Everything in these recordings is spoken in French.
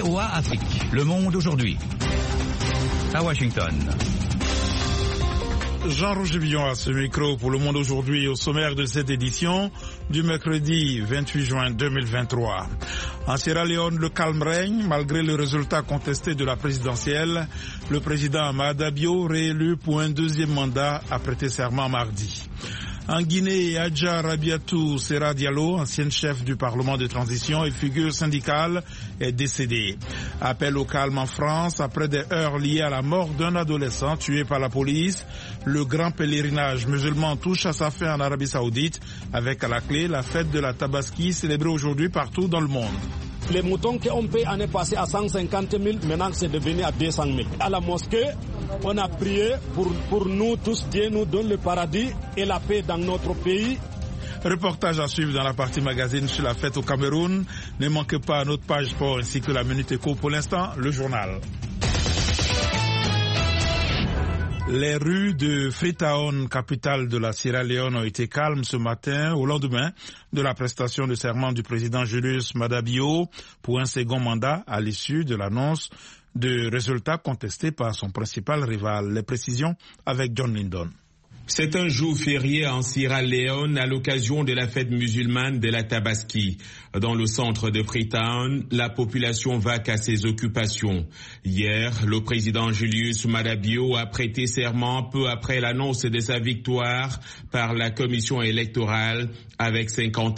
VOA Afrique. Le monde aujourd'hui. À Washington. Jean-Roger Villon à ce micro pour Le Monde aujourd'hui, au sommaire de cette édition du mercredi 28 juin 2023. En Sierra Leone, le calme règne malgré le résultat contesté de la présidentielle. Le président Mahamadou Bio, réélu pour un deuxième mandat, a prêté serment mardi. En Guinée, Hadja Rabiatou Serra Diallo, ancienne chef du Parlement de transition et figure syndicale, est décédée. Appel au calme en France après des heurts liés à la mort d'un adolescent tué par la police. Le grand pèlerinage musulman touche à sa fin en Arabie Saoudite avec à la clé la fête de la Tabaski célébrée aujourd'hui partout dans le monde. Les moutons qu'on paye l'année passée à 150 000, maintenant c'est devenu à 200 000. À la mosquée, on a prié pour nous tous, Dieu nous donne le paradis et la paix dans notre pays. Reportage à suivre dans la partie magazine sur la fête au Cameroun. Ne manquez pas notre page sport ainsi que la Minute Éco. Pour l'instant, le journal. Les rues de Freetown, capitale de la Sierra Leone, ont été calmes ce matin au lendemain de la prestation de serment du président Julius Maada Bio pour un second mandat à l'issue de l'annonce de résultats contestés par son principal rival. Les précisions avec John Lindon. C'est un jour férié en Sierra Leone à l'occasion de la fête musulmane de la Tabaski. Dans le centre de Freetown, la population vaque à ses occupations. Hier, le président Julius Maada Bio a prêté serment peu après l'annonce de sa victoire par la commission électorale avec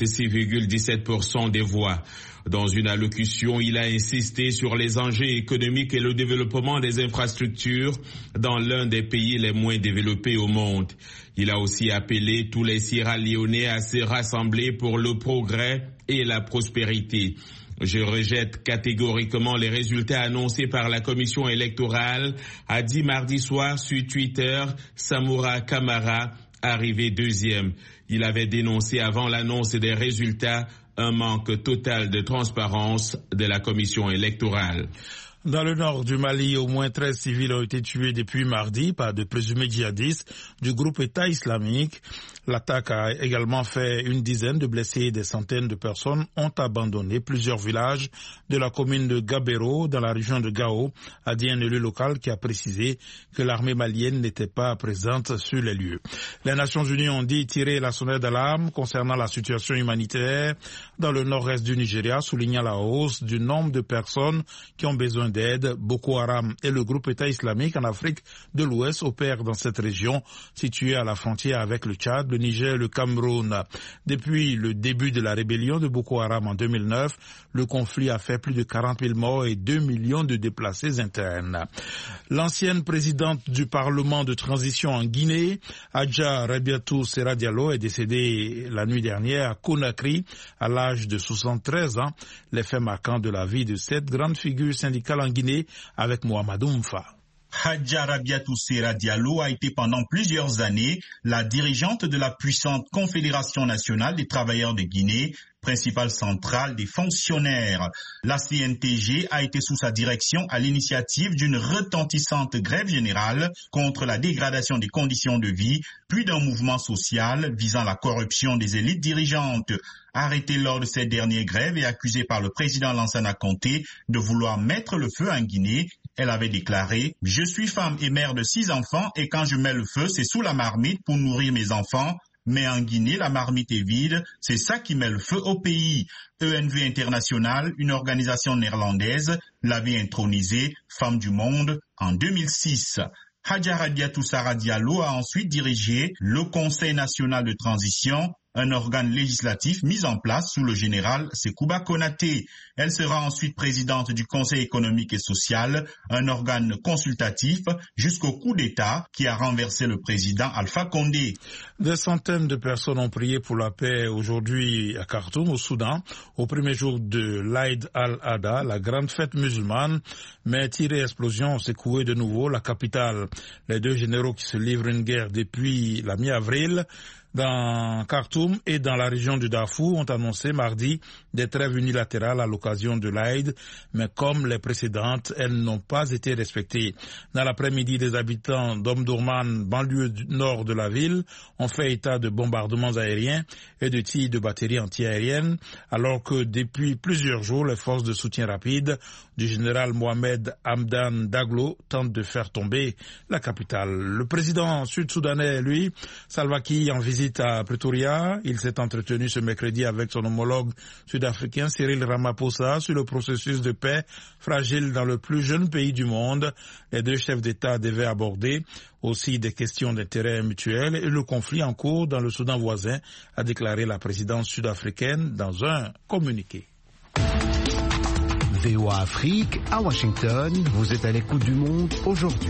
56,17% des voix. Dans une allocution, il a insisté sur les enjeux économiques et le développement des infrastructures dans l'un des pays les moins développés au monde. Il a aussi appelé tous les Sierra Leonais à se rassembler pour le progrès et la prospérité. Je rejette catégoriquement les résultats annoncés par la commission électorale, a dit mardi soir sur Twitter Samura Kamara, arrivé deuxième. Il avait dénoncé avant l'annonce des résultats un manque total de transparence de la commission électorale. Dans le nord du Mali, au moins 13 civils ont été tués depuis mardi par de présumés djihadistes du groupe État islamique. L'attaque a également fait une dizaine de blessés et des centaines de personnes ont abandonné plusieurs villages de la commune de Gabero dans la région de Gao, a dit un élu local qui a précisé que l'armée malienne n'était pas présente sur les lieux. Les Nations Unies ont dit tirer la sonnette d'alarme concernant la situation humanitaire dans le nord-est du Nigeria, soulignant la hausse du nombre de personnes qui ont besoin d'aide. Boko Haram et le groupe État islamique en Afrique de l'Ouest opèrent dans cette région située à la frontière avec le Tchad, le Niger et le Cameroun. Depuis le début de la rébellion de Boko Haram en 2009, le conflit a fait plus de 40 000 morts et 2 millions de déplacés internes. L'ancienne présidente du Parlement de transition en Guinée, Hadja Rabiatou Serra Diallo, est décédée la nuit dernière à Conakry à l'âge de 73 ans. Les faits marquants de la vie de cette grande figure syndicale en Guinée avec Mohamedou Mfa. Hadja Rabiatou Serra Diallo a été pendant plusieurs années la dirigeante de la puissante Confédération nationale des travailleurs de Guinée, principale centrale des fonctionnaires. La CNTG a été sous sa direction à l'initiative d'une retentissante grève générale contre la dégradation des conditions de vie, puis d'un mouvement social visant la corruption des élites dirigeantes. Arrêtée lors de cette dernière grève et accusée par le président Lansana Conté de vouloir mettre le feu en Guinée, elle avait déclaré « Je suis femme et mère de 6 enfants et quand je mets le feu, c'est sous la marmite pour nourrir mes enfants. Mais en Guinée, la marmite est vide, c'est ça qui met le feu au pays. » ENV International, une organisation néerlandaise, l'avait intronisée Femme du Monde en 2006. Hadja Rabiatou Serra Diallo a ensuite dirigé le Conseil national de transition, un organe législatif mis en place sous le général Sekouba Konaté. Elle sera ensuite présidente du Conseil économique et social, un organe consultatif, jusqu'au coup d'État qui a renversé le président Alpha Condé. Des centaines de personnes ont prié pour la paix aujourd'hui à Khartoum, au Soudan, au premier jour de l'Aïd al-Adha, la grande fête musulmane, mais tir et explosions ont secoué de nouveau la capitale. Les deux généraux qui se livrent une guerre depuis la mi-avril dans Khartoum et dans la région du Darfour ont annoncé mardi des trêves unilatérales à l'occasion de l'Aïd, mais comme les précédentes, elles n'ont pas été respectées. Dans l'après-midi, des habitants d'Omdurman, banlieue nord de la ville, ont fait état de bombardements aériens et de tirs de batteries antiaériennes, alors que depuis plusieurs jours, les forces de soutien rapide du général Mohamed Hamdan Daglo tentent de faire tomber la capitale. Le président sud-soudanais, lui, Salva Kiir, en visite à Pretoria. Il s'est entretenu ce mercredi avec son homologue sud-africain Cyril Ramaphosa sur le processus de paix fragile dans le plus jeune pays du monde. Les deux chefs d'État devaient aborder aussi des questions d'intérêt mutuel et le conflit en cours dans le Soudan voisin, a déclaré la présidence sud-africaine dans un communiqué. VOA Afrique, à Washington, vous êtes à l'écoute du monde aujourd'hui.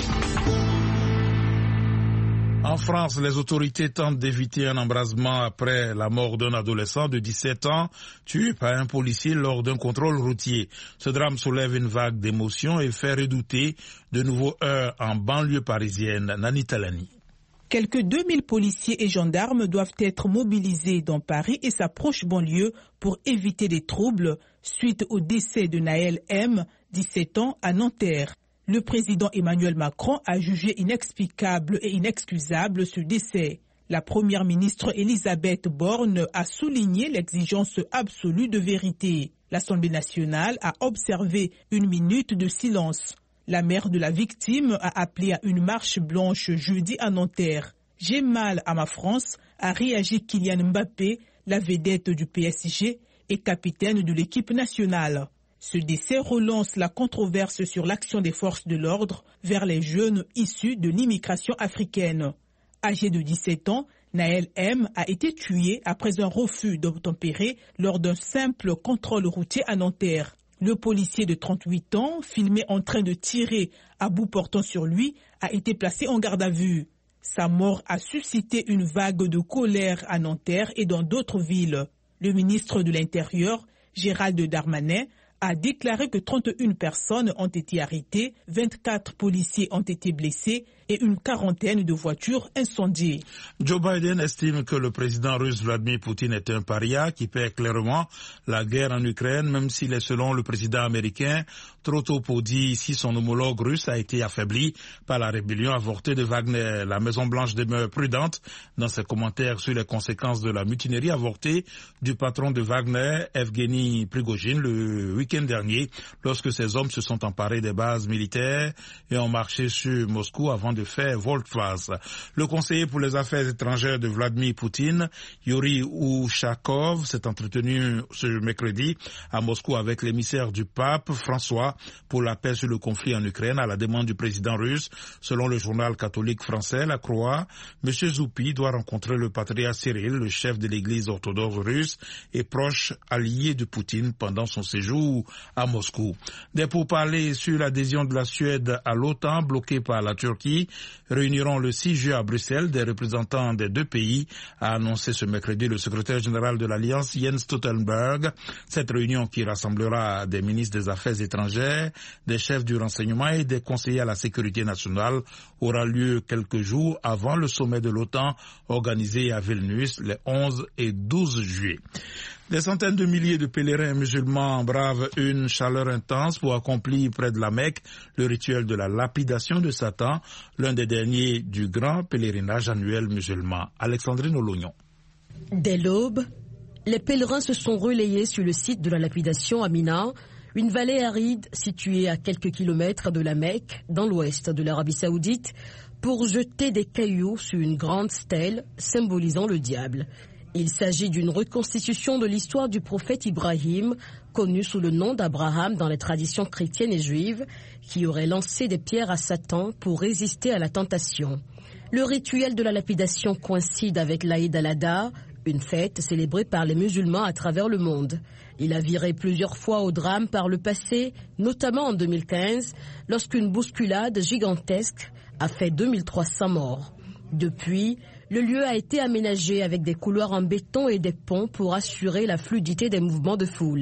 En France, les autorités tentent d'éviter un embrasement après la mort d'un adolescent de 17 ans tué par un policier lors d'un contrôle routier. Ce drame soulève une vague d'émotions et fait redouter de nouveaux heurts en banlieue parisienne. Nani Talani. Quelques 2000 policiers et gendarmes doivent être mobilisés dans Paris et sa proche banlieue pour éviter des troubles suite au décès de Naël M, 17 ans, à Nanterre. Le président Emmanuel Macron a jugé inexplicable et inexcusable ce décès. La première ministre Elisabeth Borne a souligné l'exigence absolue de vérité. L'Assemblée nationale a observé une minute de silence. La mère de la victime a appelé à une marche blanche jeudi à Nanterre. J'ai mal à ma France, a réagi Kylian Mbappé, la vedette du PSG et capitaine de l'équipe nationale. Ce décès relance la controverse sur l'action des forces de l'ordre vers les jeunes issus de l'immigration africaine. Âgé de 17 ans, Naël M a été tué après un refus d'obtempérer lors d'un simple contrôle routier à Nanterre. Le policier de 38 ans, filmé en train de tirer à bout portant sur lui, a été placé en garde à vue. Sa mort a suscité une vague de colère à Nanterre et dans d'autres villes. Le ministre de l'Intérieur, Gérald Darmanin, a déclaré que 31 personnes ont été arrêtées, 24 policiers ont été blessés et une quarantaine de voitures incendiées. Joe Biden estime que le président russe Vladimir Poutine est un paria qui perd clairement la guerre en Ukraine, même s'il est, selon le président américain, trop tôt pour dire si son homologue russe a été affaibli par la rébellion avortée de Wagner. La Maison-Blanche demeure prudente dans ses commentaires sur les conséquences de la mutinerie avortée du patron de Wagner, Evgeny Prigojine, le week-end dernier, lorsque ses hommes se sont emparés des bases militaires et ont marché sur Moscou avant de faire volte-face. Le conseiller pour les affaires étrangères de Vladimir Poutine, Yuri Ushakov, s'est entretenu ce mercredi à Moscou avec l'émissaire du pape François pour la paix sur le conflit en Ukraine à la demande du président russe. Selon le journal catholique français La Croix, M. Zoupi doit rencontrer le patriarche Cyril, le chef de l'église orthodoxe russe et proche allié de Poutine pendant son séjour à Moscou. Des pourparlers sur l'adhésion de la Suède à l'OTAN bloquée par la Turquie réuniront le 6 juin à Bruxelles des représentants des deux pays, a annoncé ce mercredi le secrétaire général de l'Alliance Jens Stoltenberg. Cette réunion, qui rassemblera des ministres des Affaires étrangères, des chefs du renseignement et des conseillers à la sécurité nationale, aura lieu quelques jours avant le sommet de l'OTAN organisé à Vilnius les 11 et 12 juillet. Des centaines de milliers de pèlerins musulmans bravent une chaleur intense pour accomplir près de la Mecque le rituel de la lapidation de Satan, l'un des derniers du grand pèlerinage annuel musulman. Alexandrine Olognon. Dès l'aube, les pèlerins se sont relayés sur le site de la lapidation à Mina, une vallée aride située à quelques kilomètres de la Mecque, dans l'ouest de l'Arabie Saoudite, pour jeter des cailloux sur une grande stèle symbolisant le diable. Il s'agit d'une reconstitution de l'histoire du prophète Ibrahim, connu sous le nom d'Abraham dans les traditions chrétiennes et juives, qui aurait lancé des pierres à Satan pour résister à la tentation. Le rituel de la lapidation coïncide avec l'Aïd al-Adha, une fête célébrée par les musulmans à travers le monde. Il a viré plusieurs fois au drame par le passé, notamment en 2015, lorsqu'une bousculade gigantesque a fait 2300 morts. Depuis, le lieu a été aménagé avec des couloirs en béton et des ponts pour assurer la fluidité des mouvements de foule.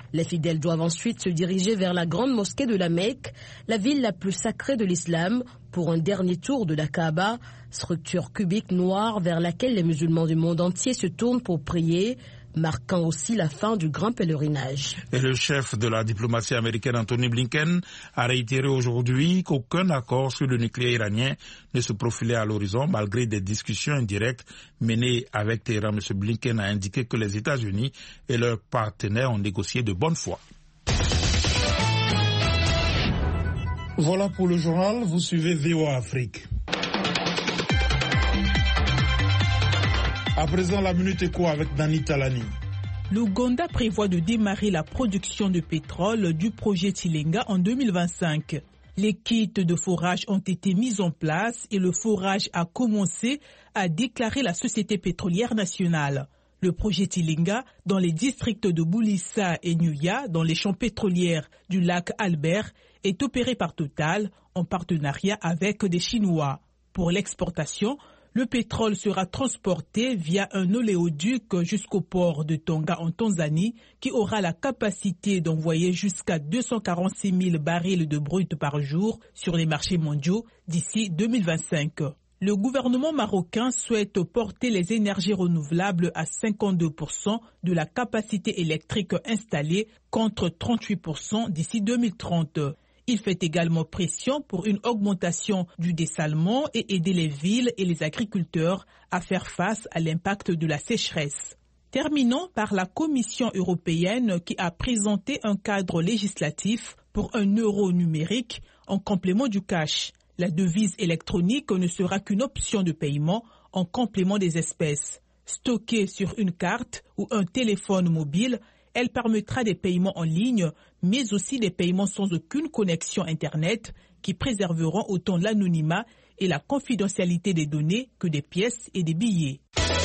Les fidèles doivent ensuite se diriger vers la grande mosquée de la Mecque, la ville la plus sacrée de l'islam, pour un dernier tour de la Kaaba, structure cubique noire vers laquelle les musulmans du monde entier se tournent pour prier, marquant aussi la fin du grand pèlerinage. Et le chef de la diplomatie américaine, Anthony Blinken, a réitéré aujourd'hui qu'aucun accord sur le nucléaire iranien ne se profilait à l'horizon, malgré des discussions indirectes menées avec Téhéran. M. Blinken a indiqué que les États-Unis et leurs partenaires ont négocié de bonne foi. Voilà pour le journal, vous suivez VOA Afrique. À présent, la Minute Éco avec Dani Talani. L'Ouganda prévoit de démarrer la production de pétrole du projet Tilenga en 2025. Les kits de forage ont été mis en place et le forage a commencé, a déclaré la Société pétrolière nationale. Le projet Tilenga, dans les districts de Boulissa et Nyuya, dans les champs pétroliers du lac Albert, est opéré par Total en partenariat avec des Chinois. Pour l'exportation, le pétrole sera transporté via un oléoduc jusqu'au port de Tonga en Tanzanie qui aura la capacité d'envoyer jusqu'à 246 000 barils de brut par jour sur les marchés mondiaux d'ici 2025. Le gouvernement marocain souhaite porter les énergies renouvelables à 52% de la capacité électrique installée contre 38% d'ici 2030. Il fait également pression pour une augmentation du dessalement et aider les villes et les agriculteurs à faire face à l'impact de la sécheresse. Terminons par la Commission européenne qui a présenté un cadre législatif pour un euro numérique en complément du cash. La devise électronique ne sera qu'une option de paiement en complément des espèces. Stockée sur une carte ou un téléphone mobile, elle permettra des paiements en ligne, mais aussi des paiements sans aucune connexion Internet qui préserveront autant l'anonymat et la confidentialité des données que des pièces et des billets.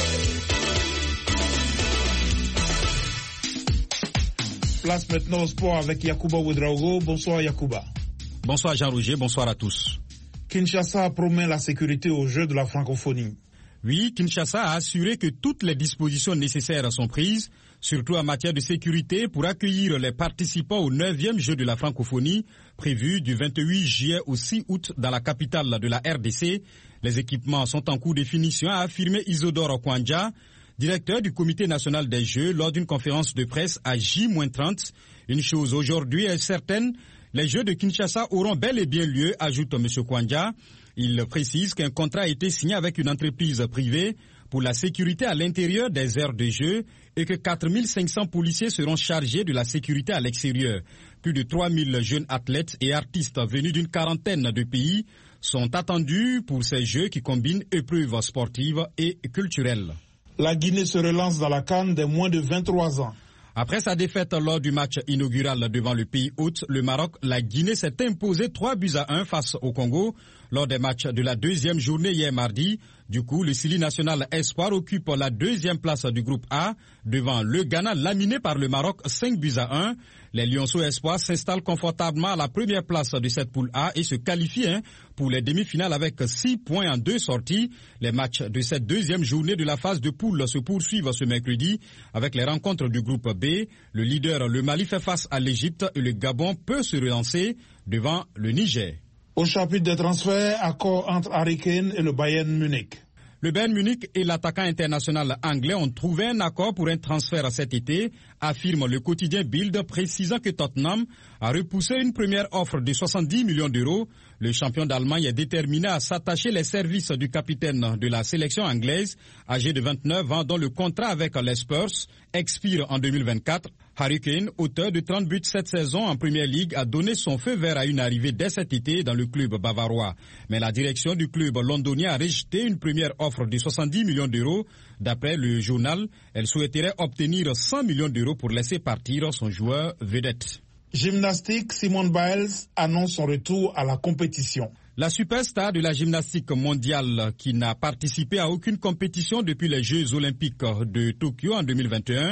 Place maintenant au sport avec Yacouba Ouedraogo. Bonsoir Yacouba. Bonsoir Jean-Roger, bonsoir à tous. Kinshasa promet la sécurité aux Jeux de la francophonie. Oui, Kinshasa a assuré que toutes les dispositions nécessaires sont prises, surtout en matière de sécurité, pour accueillir les participants au 9e Jeux de la francophonie, prévu du 28 juillet au 6 août dans la capitale de la RDC. Les équipements sont en cours de finition, a affirmé Isidore Kwanja, directeur du comité national des Jeux, lors d'une conférence de presse à J-30. Une chose aujourd'hui est certaine, les Jeux de Kinshasa auront bel et bien lieu, ajoute M. Kwanja. Il précise qu'un contrat a été signé avec une entreprise privée pour la sécurité à l'intérieur des aires de jeu et que 4500 policiers seront chargés de la sécurité à l'extérieur. Plus de 3000 jeunes athlètes et artistes venus d'une quarantaine de pays sont attendus pour ces jeux qui combinent épreuves sportives et culturelles. La Guinée se relance dans la CAN des moins de 23 ans. Après sa défaite lors du match inaugural devant le pays hôte, le Maroc, la Guinée s'est imposée 3-1 face au Congo lors des matchs de la deuxième journée hier mardi. Du coup, le Sili National Espoir occupe la deuxième place du groupe A devant le Ghana laminé par le Maroc 5-1. Les Lionceaux Espoirs s'installent confortablement à la première place de cette poule A et se qualifient pour les demi-finales avec 6 points en 2 sorties. Les matchs de cette deuxième journée de la phase de poule se poursuivent ce mercredi avec les rencontres du groupe B. Le leader, le Mali, fait face à l'Égypte et le Gabon peut se relancer devant le Niger. Au chapitre des transferts, accord entre Harry Kane et le Bayern Munich. Le Bayern Munich et l'attaquant international anglais ont trouvé un accord pour un transfert cet été, affirme le quotidien Bild, précisant que Tottenham a repoussé une première offre de 70 millions d'euros. Le champion d'Allemagne est déterminé à s'attacher les services du capitaine de la sélection anglaise, âgé de 29 ans, dont le contrat avec les Spurs expire en 2024. Harry Kane, auteur de 30 buts cette saison en Premier League, a donné son feu vert à une arrivée dès cet été dans le club bavarois. Mais la direction du club londonien a rejeté une première offre de 70 millions d'euros. D'après le journal, elle souhaiterait obtenir 100 millions d'euros pour laisser partir son joueur vedette. Gymnastique, Simone Biles annonce son retour à la compétition. La superstar de la gymnastique mondiale, qui n'a participé à aucune compétition depuis les Jeux olympiques de Tokyo en 2021,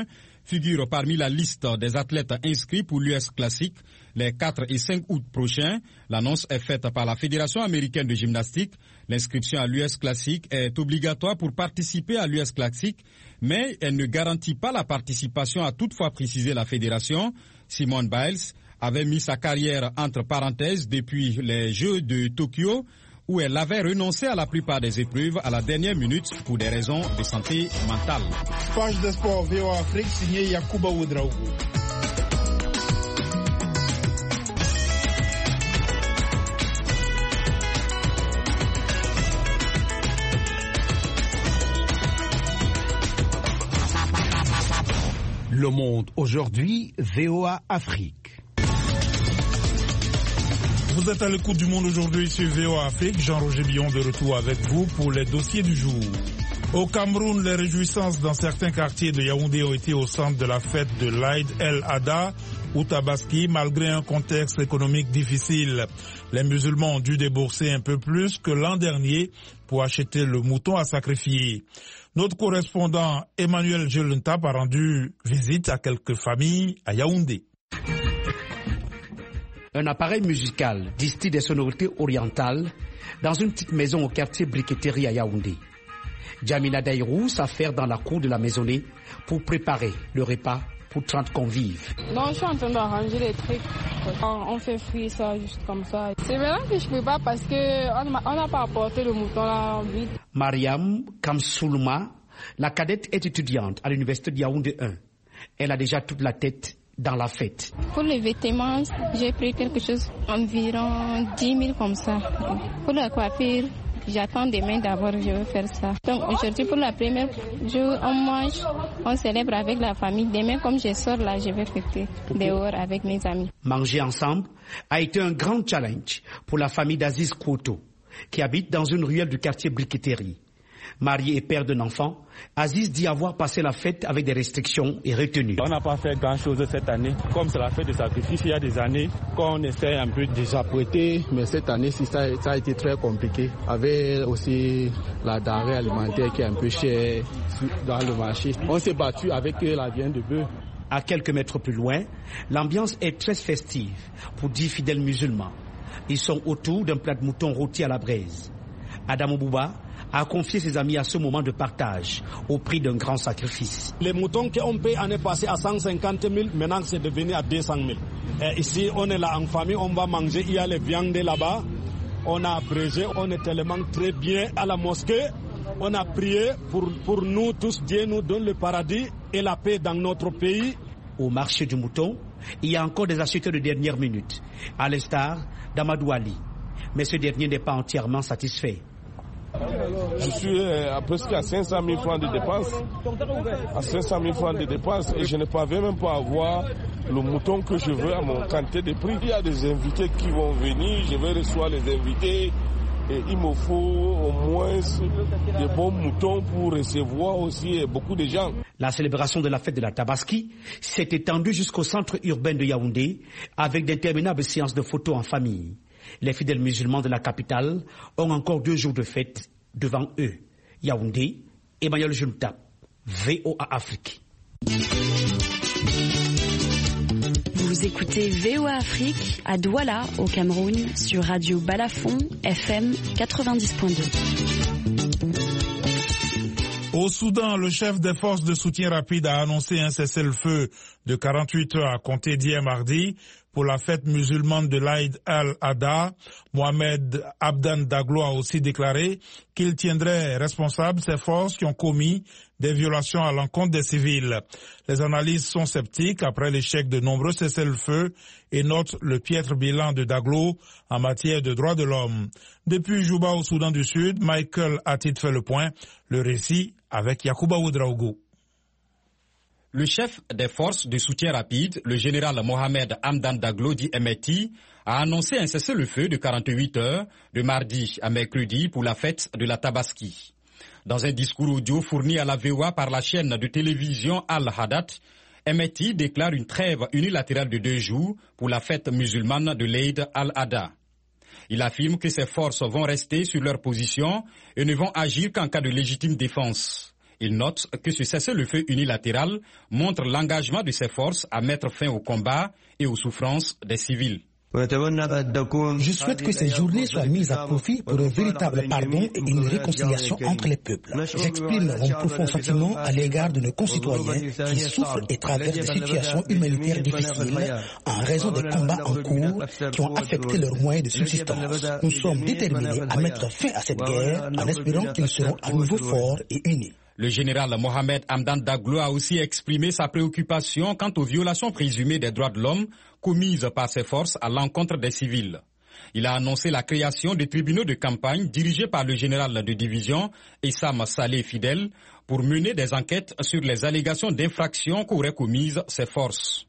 figure parmi la liste des athlètes inscrits pour l'US Classic les 4 et 5 août prochains. L'annonce est faite par la Fédération américaine de gymnastique. L'inscription à l'US Classic est obligatoire pour participer à l'US Classic, mais elle ne garantit pas la participation, a toutefois précisé la fédération. Simone Biles avait mis sa carrière entre parenthèses depuis les Jeux de Tokyo, où elle avait renoncé à la plupart des épreuves à la dernière minute pour des raisons de santé mentale. Page de sport VOA Afrique, signé Yacouba Ouedraogo. Le Monde aujourd'hui, VOA Afrique. Vous êtes à l'écoute du Monde aujourd'hui sur VOA Afrique. Jean-Roger Billon de retour avec vous pour les dossiers du jour. Au Cameroun, les réjouissances dans certains quartiers de Yaoundé ont été au centre de la fête de l'Aïd el-Adha ou Tabaski, malgré un contexte économique difficile. Les musulmans ont dû débourser un peu plus que l'an dernier pour acheter le mouton à sacrifier. Notre correspondant Emmanuel Jelentap a rendu visite à quelques familles à Yaoundé. Un appareil musical distille des sonorités orientales dans une petite maison au quartier Briqueterie à Yaoundé. Jamila Daïrou s'affaire dans la cour de la maisonnée pour préparer le repas pour 30 convives. Non, je suis en train d'arranger les trucs. On fait frire ça juste comme ça. C'est vraiment que je ne peux pas parce qu'on n'a pas apporté le mouton là vite. Mariam Kamsoulma, la cadette, est étudiante à l'université de Yaoundé 1. Elle a déjà toute la tête dans la fête. Pour les vêtements, j'ai pris quelque chose environ 10 000 comme ça. Pour la coiffure, j'attends demain d'abord, je vais faire ça. Donc aujourd'hui, pour la première jour, on mange, on célèbre avec la famille. Demain, comme je sors là, je vais fêter dehors avec mes amis. Manger ensemble a été un grand challenge pour la famille d'Aziz Kouto, qui habite dans une ruelle du quartier Briqueterie. Marié et père d'un enfant, Aziz dit avoir passé la fête avec des restrictions et retenues. On n'a pas fait grand-chose cette année. Comme c'est la fête de sacrifice, il y a des années qu'on essaie un peu de s'apprêter, mais cette année, ça a été très compliqué. Avec aussi la denrée alimentaire qui est un peu chère dans le marché. On s'est battu avec la viande de bœuf. À quelques mètres plus loin, l'ambiance est très festive pour 10 fidèles musulmans. Ils sont autour d'un plat de mouton rôti à la braise. Adamo Bouba a confié ses amis à ce moment de partage au prix d'un grand sacrifice. Les moutons qu'on paye l'année passée à 150 000, maintenant c'est devenu à 200 000. Et ici, on est là en famille, on va manger, il y a les viandes là-bas. On a abrégé, on est tellement très bien à la mosquée. On a prié pour nous tous, Dieu nous donne le paradis et la paix dans notre pays. Au marché du mouton, il y a encore des acheteurs de dernière minute, à l'instar d'Amadou Ali. Mais ce dernier n'est pas entièrement satisfait. Je suis presque à 500 000 francs de dépenses. À 500 000 francs de dépenses et je ne parviens même pas à avoir le mouton que je veux à mon quantité de prix. Il y a des invités qui vont venir, je vais recevoir les invités et il me faut au moins de bons moutons pour recevoir aussi beaucoup de gens. La célébration de la fête de la Tabaski s'est étendue jusqu'au centre urbain de Yaoundé avec d'interminables séances de photos en famille. Les fidèles musulmans de la capitale ont encore 2 jours de fête devant eux. Yaoundé, Emmanuel Jelentap, VOA Afrique. Vous écoutez VOA Afrique à Douala, au Cameroun, sur Radio Balafon, FM 90.2. Au Soudan, le chef des forces de soutien rapide a annoncé un cessez-le-feu de 48 heures à compter d'hier mardi pour la fête musulmane de l'Aïd el-Adha. Mohamed Abdan Daglo a aussi déclaré qu'il tiendrait responsables ces forces qui ont commis des violations à l'encontre des civils. Les analyses sont sceptiques après l'échec de nombreux cessez-le-feu et notent le piètre bilan de Daglo en matière de droits de l'homme. Depuis Juba au Soudan du Sud, Michael Atit fait le point. Le récit avec Yacouba Ouedraogo. Le chef des forces de soutien rapide, le général Mohamed Hamdan Daglo dit Emeti, a annoncé un cessez-le-feu de 48 heures de mardi à mercredi pour la fête de la Tabaski. Dans un discours audio fourni à la VOA par la chaîne de télévision Al-Hadat, Emeti déclare une trêve unilatérale de 2 jours pour la fête musulmane de l'Aïd al-Adha. Il affirme que ses forces vont rester sur leur position et ne vont agir qu'en cas de légitime défense. Il note que ce cessez-le-feu unilatéral montre l'engagement de ses forces à mettre fin au combat et aux souffrances des civils. Je souhaite que ces journées soient mises à profit pour un véritable pardon et une réconciliation entre les peuples. J'exprime mon profond sentiment à l'égard de nos concitoyens qui souffrent et traversent des situations humanitaires difficiles en raison des combats en cours qui ont affecté leurs moyens de subsistance. Nous sommes déterminés à mettre fin à cette guerre en espérant qu'ils seront à nouveau forts et unis. Le général Mohamed Hamdan Daglo a aussi exprimé sa préoccupation quant aux violations présumées des droits de l'homme commises par ses forces à l'encontre des civils. Il a annoncé la création de tribunaux de campagne dirigés par le général de division Issam Saleh Fidel pour mener des enquêtes sur les allégations d'infractions qu'auraient commises ces forces.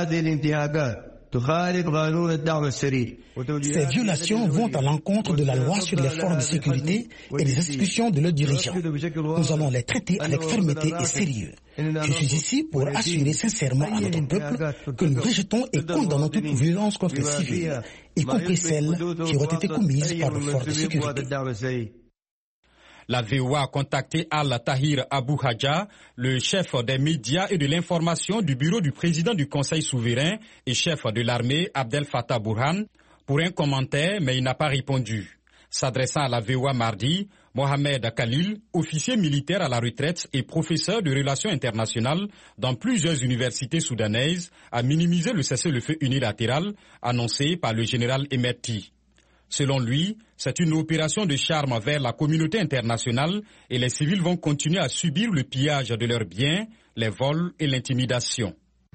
Ces violations vont à l'encontre de la loi sur les forces de sécurité et les institutions de leurs dirigeants. Nous allons les traiter avec fermeté et sérieux. Je suis ici pour assurer sincèrement à notre peuple que nous rejetons et condamnons toute violence contre les civils, y compris celles qui auraient été commises par nos forces de sécurité. La VOA a contacté Al-Tahir Abou Hadja, le chef des médias et de l'information du bureau du président du Conseil souverain et chef de l'armée Abdel Fattah Burhan, pour un commentaire, mais il n'a pas répondu. S'adressant à la VOA mardi, Mohamed Khalil, officier militaire à la retraite et professeur de relations internationales dans plusieurs universités soudanaises, a minimisé le cessez-le-feu unilatéral annoncé par le général Emerti. Selon lui, c'est une opération de charme vers la communauté internationale et les civils vont continuer à subir le pillage de leurs biens, les vols et l'intimidation.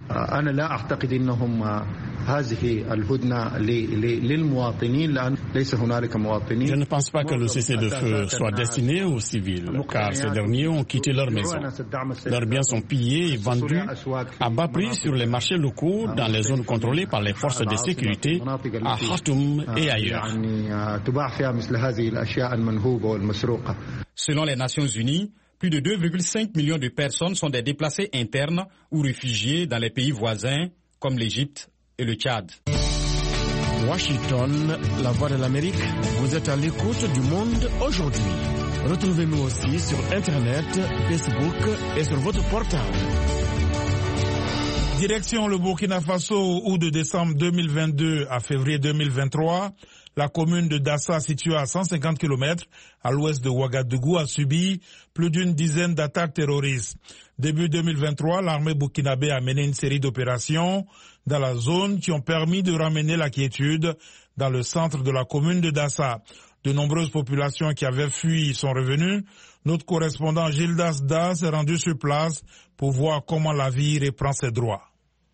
Je ne pense pas que le cessez-le-feu soit destiné aux civils, car ces derniers ont quitté leur maison. Leurs biens sont pillés et vendus à bas prix sur les marchés locaux dans les zones contrôlées par les forces de sécurité à Khartoum et ailleurs. Selon les Nations Unies, plus de 2,5 millions de personnes sont des déplacés internes ou réfugiés dans les pays voisins comme l'Égypte et le Tchad. Washington, la voix de l'Amérique, vous êtes à l'écoute du monde aujourd'hui. Retrouvez-nous aussi sur Internet, Facebook et sur votre portable. Direction le Burkina Faso, où de décembre 2022 à février 2023, la commune de Dassa, située à 150 km à l'ouest de Ouagadougou, a subi plus d'une dizaine d'attaques terroristes. Début 2023, l'armée burkinabé a mené une série d'opérations dans la zone qui ont permis de ramener la quiétude dans le centre de la commune de Dassa. De nombreuses populations qui avaient fui sont revenues. Notre correspondant Gildas Da s'est rendu sur place pour voir comment la vie reprend ses droits.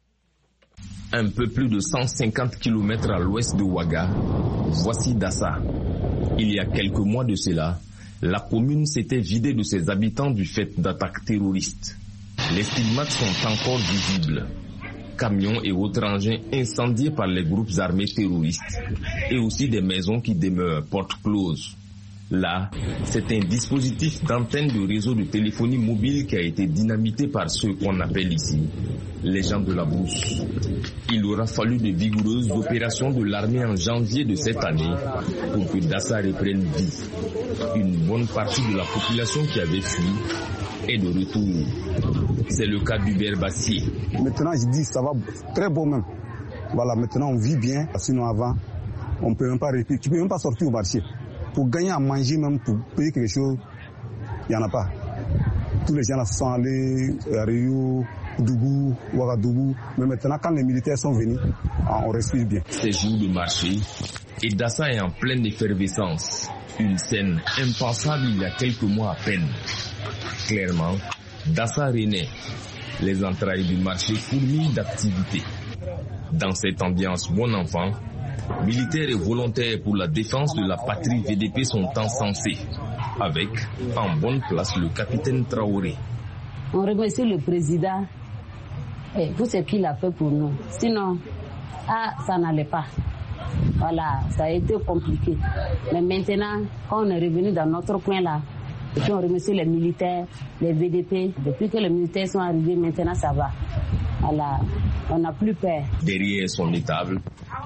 Un peu plus de 150 km à l'ouest de Ouaga, voici Dassa. Il y a quelques mois de cela, la commune s'était vidée de ses habitants du fait d'attaques terroristes. Les stigmates sont encore visibles. Camions et autres engins incendiés par les groupes armés terroristes et aussi des maisons qui demeurent portes closes. Là, c'est un dispositif d'antenne de réseau de téléphonie mobile qui a été dynamité par ceux qu'on appelle ici les gens de la brousse. Il aura fallu de vigoureuses opérations de l'armée en janvier de cette année pour que Dassa reprenne vie. Une bonne partie de la population qui avait fui est de retour. C'est le cas d'Hubert Bassier. Maintenant, je dis ça va très beau même. Voilà, maintenant on vit bien. Sinon avant, on peut même pas répliquer. Tu peux même pas sortir au marché. Pour gagner à manger, même pour payer quelque chose, il n'y en a pas. Tous les gens là sont allés à Rio, Dougou, Ouagadougou. Mais maintenant, quand les militaires sont venus, on respire bien. Ces jours de marché, et Dassa est en pleine effervescence. Une scène impensable il y a quelques mois à peine. Clairement, Dassa renaît. Les entrailles du marché fourmillent d'activité. Dans cette ambiance bon enfant, militaires et volontaires pour la défense de la patrie VDP sont encensés, avec en bonne place le capitaine Traoré. On remercie le président pour ce qu'il a fait pour nous. Sinon, ça n'allait pas. Voilà, ça a été compliqué. Mais maintenant, quand on est revenu dans notre coin là, et puis on remercie les militaires, les VDP. Depuis que les militaires sont arrivés, maintenant ça va. Voilà, on n'a plus peur. Derrière son étable,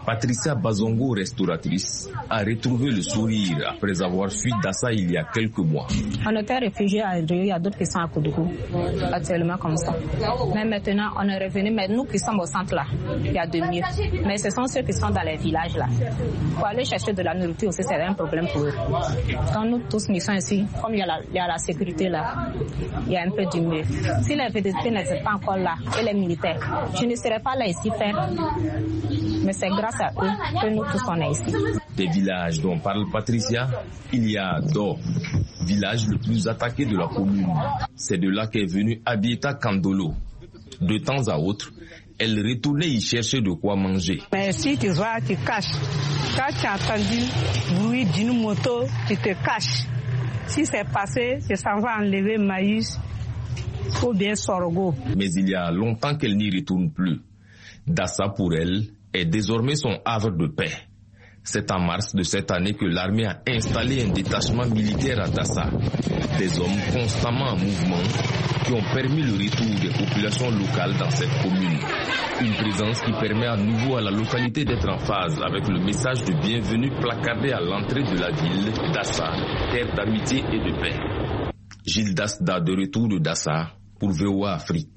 Patricia Bazongo, restauratrice, a retrouvé le sourire après avoir fui Dassa il y a quelques mois. On était réfugiés à Rio, il y a d'autres qui sont à Koudougou, actuellement comme ça. Mais maintenant, on est revenu, mais nous qui sommes au centre là, il y a de mieux. Mais ce sont ceux qui sont dans les villages là. Pour aller chercher de la nourriture aussi, c'est un problème pour eux. Quand nous tous nous sommes ici, comme il y a la sécurité là, il y a un peu du mieux. Si les VDC n'étaient pas encore là, et les militaires, je ne serais pas là ici faire. Mais c'est grâce à eux que nous tous on est ici. Des villages dont parle Patricia, il y a Do, village le plus attaqué de la commune. C'est de là qu'est venue Abieta Kandolo. De temps à autre, elle retournait y chercher de quoi manger. Mais si tu vois, tu caches. Quand tu as entendu le bruit d'une moto, tu te caches. Si c'est passé, tu s'en vas enlever maïs ou bien sorgho. Mais il y a longtemps qu'elle n'y retourne plus. Dassa, pour elle, est désormais son havre de paix. C'est en mars de cette année que l'armée a installé un détachement militaire à Dassa. Des hommes constamment en mouvement qui ont permis le retour des populations locales dans cette commune. Une présence qui permet à nouveau à la localité d'être en phase avec le message de bienvenue placardé à l'entrée de la ville Dassa, terre d'amitié et de paix. Gilles Dasda de retour de Dassa pour VOA Afrique.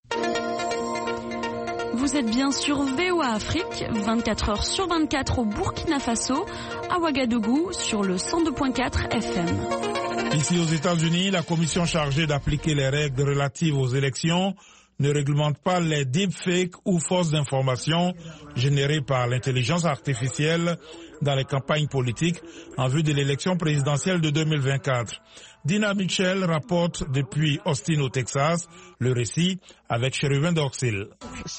Vous êtes bien sur VOA Afrique, 24 heures sur 24 au Burkina Faso, à Ouagadougou sur le 102.4 FM. Ici aux États-Unis, la commission chargée d'appliquer les règles relatives aux élections ne réglemente pas les deepfakes ou fausses informations générées par l'intelligence artificielle dans les campagnes politiques en vue de l'élection présidentielle de 2024. Dina Mitchell rapporte depuis Austin au Texas le récit avec Chérubin Dorsil.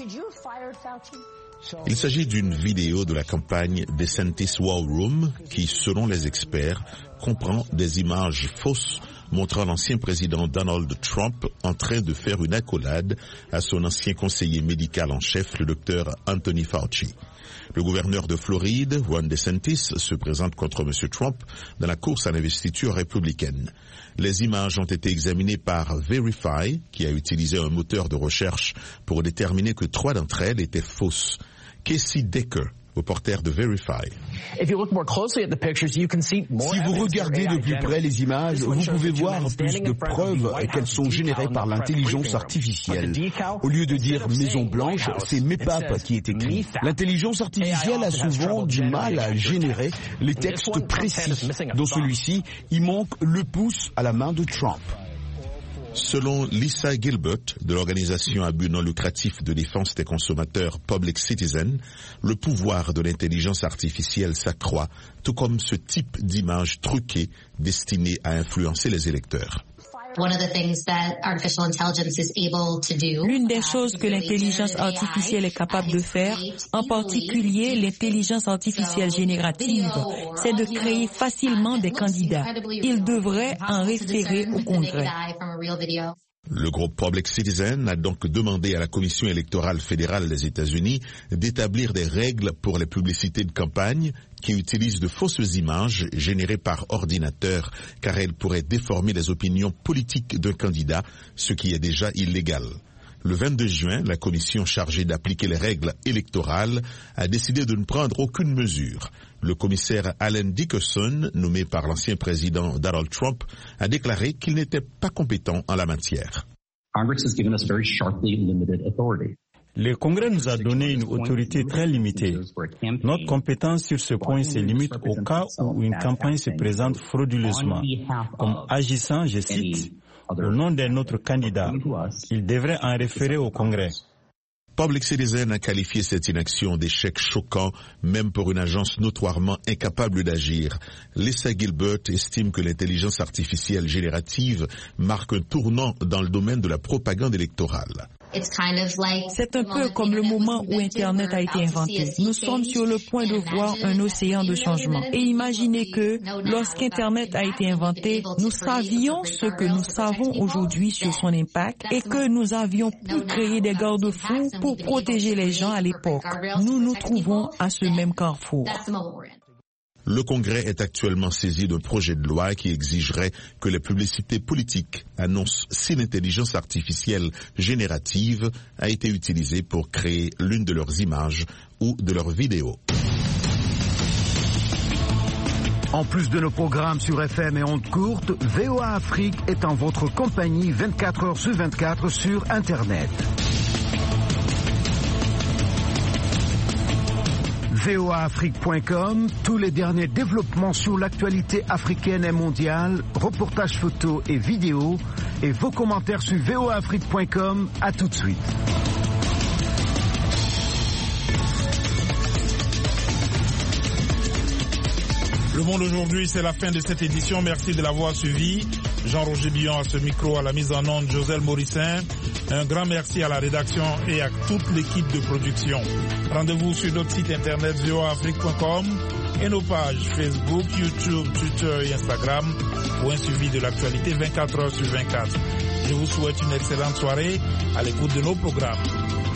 Il s'agit d'une vidéo de la campagne DeSantis War Room qui, selon les experts, comprend des images fausses montrant l'ancien président Donald Trump en train de faire une accolade à son ancien conseiller médical en chef, le docteur Anthony Fauci. Le gouverneur de Floride, Ron DeSantis, se présente contre M. Trump dans la course à l'investiture républicaine. Les images ont été examinées par Verify, qui a utilisé un moteur de recherche pour déterminer que 3 d'entre elles étaient fausses. Casey Decker, reporter de Verify. Si vous regardez de plus près les images, vous pouvez voir plus de preuves qu'elles sont générées par l'intelligence artificielle. Au lieu de dire Maison Blanche, c'est MEPAP qui est écrit. L'intelligence artificielle a souvent du mal à générer les textes précis. Dans celui-ci, il manque le pouce à la main de Trump. Selon Lisa Gilbert, de l'organisation à but non lucratif de défense des consommateurs Public Citizen, le pouvoir de l'intelligence artificielle s'accroît, tout comme ce type d'image truquée destinée à influencer les électeurs. L'une des choses que l'intelligence artificielle est capable de faire, en particulier l'intelligence artificielle générative, c'est de créer facilement des candidats. Il devrait en référer au Congrès. Le groupe Public Citizen a donc demandé à la Commission électorale fédérale des États-Unis d'établir des règles pour les publicités de campagne qui utilisent de fausses images générées par ordinateur, car elles pourraient déformer les opinions politiques d'un candidat, ce qui est déjà illégal. Le 22 juin, la commission chargée d'appliquer les règles électorales a décidé de ne prendre aucune mesure. Le commissaire Alan Dickerson, nommé par l'ancien président Donald Trump, a déclaré qu'il n'était pas compétent en la matière. Le Congrès nous a donné une autorité très limitée. Notre compétence sur ce point se limite au cas où une campagne se présente frauduleusement, comme agissant, je cite, au nom d'un autre candidat. Il devrait en référer au Congrès. Public Citizen a qualifié cette inaction d'échec choquant, même pour une agence notoirement incapable d'agir. Lisa Gilbert estime que l'intelligence artificielle générative marque un tournant dans le domaine de la propagande électorale. C'est un peu comme le moment où Internet a été inventé. Nous sommes sur le point de voir un océan de changement. Et imaginez que, lorsqu'Internet a été inventé, nous savions ce que nous savons aujourd'hui sur son impact et que nous avions pu créer des garde-fous pour protéger les gens à l'époque. Nous nous trouvons à ce même carrefour. Le Congrès est actuellement saisi d'un projet de loi qui exigerait que les publicités politiques annoncent si l'intelligence artificielle générative a été utilisée pour créer l'une de leurs images ou de leurs vidéos. En plus de nos programmes sur FM et ondes courtes, VOA Afrique est en votre compagnie 24 heures sur 24 sur Internet. voaafrique.com, tous les derniers développements sur l'actualité africaine et mondiale, reportages photos et vidéos, et vos commentaires sur voaafrique.com. À tout de suite. Le Monde aujourd'hui, c'est la fin de cette édition. Merci de l'avoir suivi. Jean-Roger Billon à ce micro, à la mise en onde, Joselle Morissin. Un grand merci à la rédaction et à toute l'équipe de production. Rendez-vous sur notre site internet voaafrique.com et nos pages Facebook, YouTube, Twitter et Instagram pour un suivi de l'actualité 24 heures sur 24. Je vous souhaite une excellente soirée à l'écoute de nos programmes.